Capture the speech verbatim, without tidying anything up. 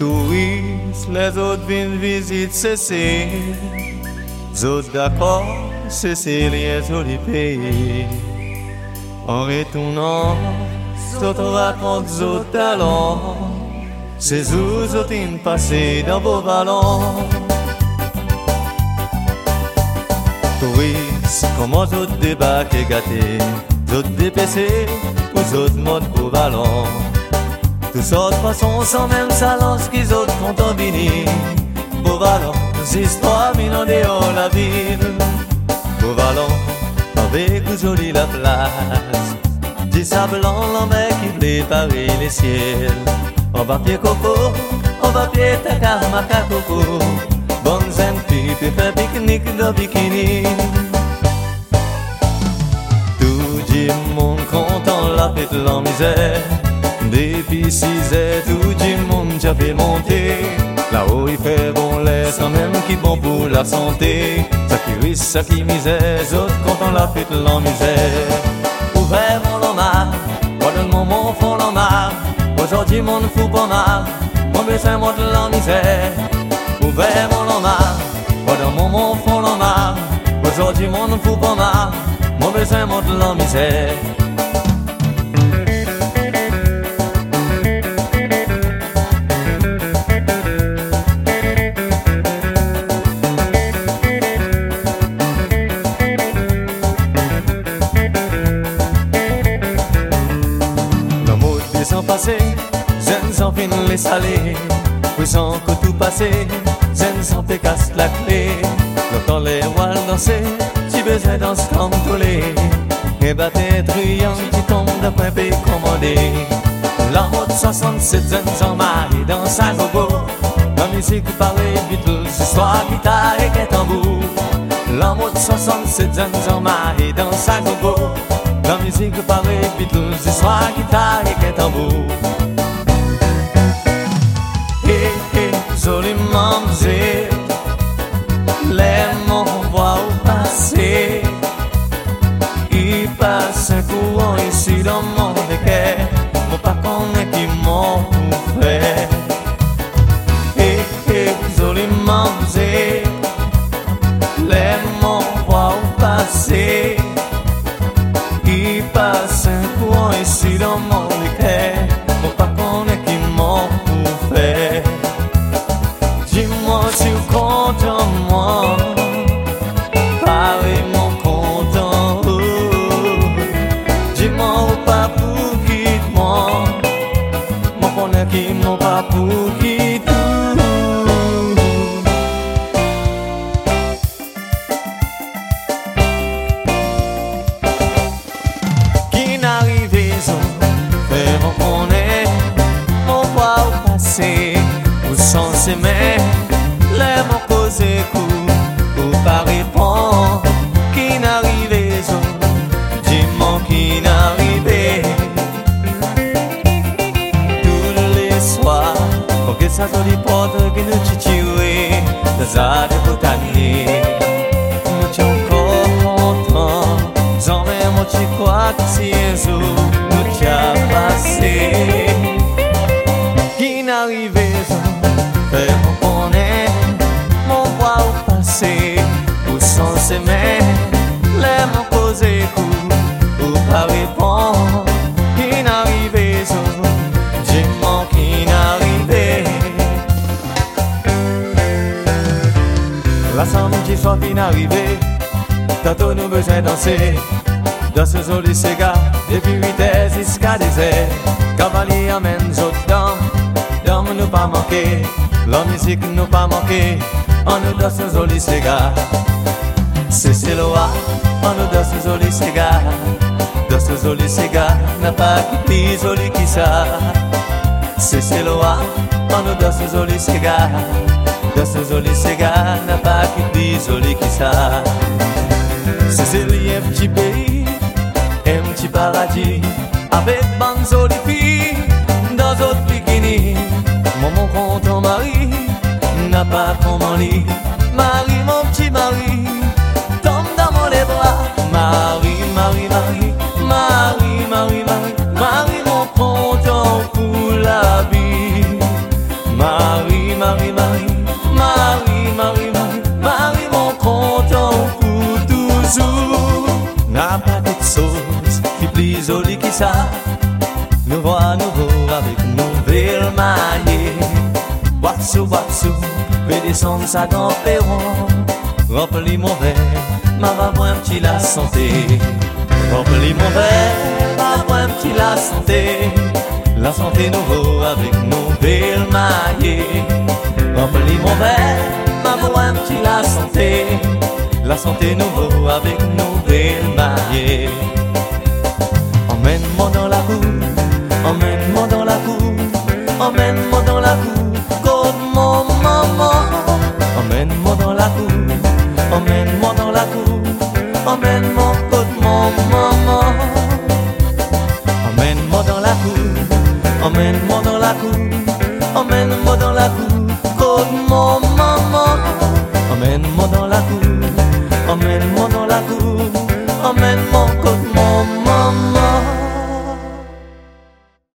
Touristes, les autres viennent visiter Sicile. Les autres d'accord, Sicile est joli pays. En retournant, les autres racontent les autres talents. Ces autres ont passé dans vos ballons. Touristes, comment les autres débarquent et gâtés. Les autres dépêchés, les autres modes pour ballon. Tous autres façons sans même salons qu'ils autres comptent venir. Beau ballon, histoires minant dehors la ville. Beau ballon, avec vous joli la place. Du sable blanc, la mer qui prépare les ciels. En papier coco, en papier takarmaka coco. Bonnes filles, puis faire pique-nique dans bikini. Tout le monde content, la fête, la misère. Depuis six heures, tout le monde j'ai fait monter. Là-haut il fait bon lait, sans même qui bon pour la santé. Ça qui risque, ça qui misère, autres content la fête, la misère. Ouvert mon lomar, pendant le moment font l'omar. Aujourd'hui mon fou pas mal, mon besoin monte la misère. Ouvert mon lomar, pendant le moment font l'omar. Aujourd'hui mon fou pas mal, mon besoin monte la misère. Sans passer, jeunes sans fin les salés. Puissant que tout passé, jeunes sans pécasse la clé. Longtemps les rois danser, si besoin danse comme tous les. Et battre triant qui tombe d'après pays commandé. La mode soixante-sept jeunes en maille dans sa gogo. La musique parlait Beatles, histoire, guitare et tambour. La mode soixante-sept jeunes en maille dans sa gogo. La musique parlait Beatles, histoire, guitare et tambour. Et, et, joliment musée, les mots voient au passé. Il passe un courant ici dans mon équerre, mon pas connaît qui m'ont fait. Et, et, joliment musée, les mots voient au passé. Il passe un courant ici dans mon équerre, mon pas connaît qui m'ont fait. Dis-moi si tu comptes en moi, pareil mon content. Oh. Dis-moi ou pas pour quitte moi, mon connaît qui m'ont pas pour quitte. Où sont ces mains, les mots causés coup, ou pas répondre, qui n'arrivait, dis-moi qui n'arrivait. Tous les soirs, pour que ça soit les portes que nous titillons, dans la botanique, nous sommes encore contents, j'en ai mon petit quoi que si un jour nous t'y passé. Arrivé, fait mon connaît, mon voix au passé, où sont ces mains, les mots causés coup, ou pas répondre, qui n'arrivait, dis-moi qui n'arrivait. La samedi soir fin arrivé, tantôt nous besoin danser, dans ce joli cigare, depuis huit heures jusqu'à dix heures, cavalier amène autres dames. L'homme nous pas manqué, la musique nous pas manqué, on nous danse un joli cigare. C'est c'est le roi, on nous danse un joli cigare. Dans ce joli cigare, n'a pas qui plus joli qui ça. C'est c'est le roi, on nous danse un joli cigare. Dans ce joli cigare, n'a pas qui plus joli qui ça. C'est c'est un petit pays, un petit paradis, avec bonnes jolies filles, dans d'autres bikini. Mon content mari n'a pas comment lit. Marie, mon petit mari, tombe dans mon les bras. Marie, Marie, Marie, Marie, Marie, Marie, Marie, mon content pour la vie. Marie, Marie, Marie, Marie, Marie, Marie, Marie, mon content pour toujours. N'a pas de choses qui plus jolies que ça. Nous voix nouveau avec nouvelle maillée. Watsou, watsou, vais descendre ça dans le perron. Remplis mon verre, m'a va voir un petit la santé. Remplis mon verre, va voir un petit la santé. La santé nouveau avec nouvelle maillée. Remplis mon verre, m'a va voir un petit la santé. La santé nouveau avec nouvelle maillée. Emmène-moi dans la cour, emmène-moi dans la cour, emmène-moi dans la cour, côte mon maman. Emmène-moi dans la cour, emmène-moi dans la cour, emmène-moi côte mon maman. Emmène-moi dans la cour, emmène-moi dans la cour, emmène-moi